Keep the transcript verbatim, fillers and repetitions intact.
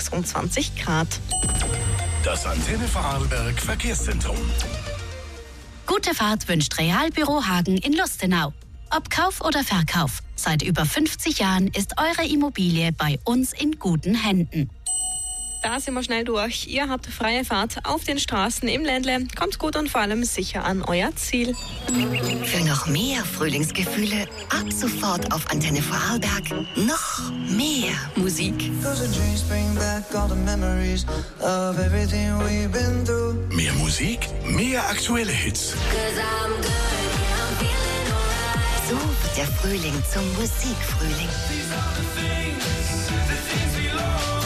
sechsundzwanzig Grad. Das Antenne Vorarlberg Verkehrszentrum. Gute Fahrt wünscht Realbüro Hagen in Lustenau. Ob Kauf oder Verkauf, seit über fünfzig Jahren ist eure Immobilie bei uns in guten Händen. Da sind wir schnell durch. Ihr habt freie Fahrt auf den Straßen im Ländle. Kommt gut und vor allem sicher an euer Ziel. Für noch mehr Frühlingsgefühle ab sofort auf Antenne Vorarlberg noch mehr Musik. Mehr Musik, mehr aktuelle Hits. So wird der Frühling zum Musikfrühling.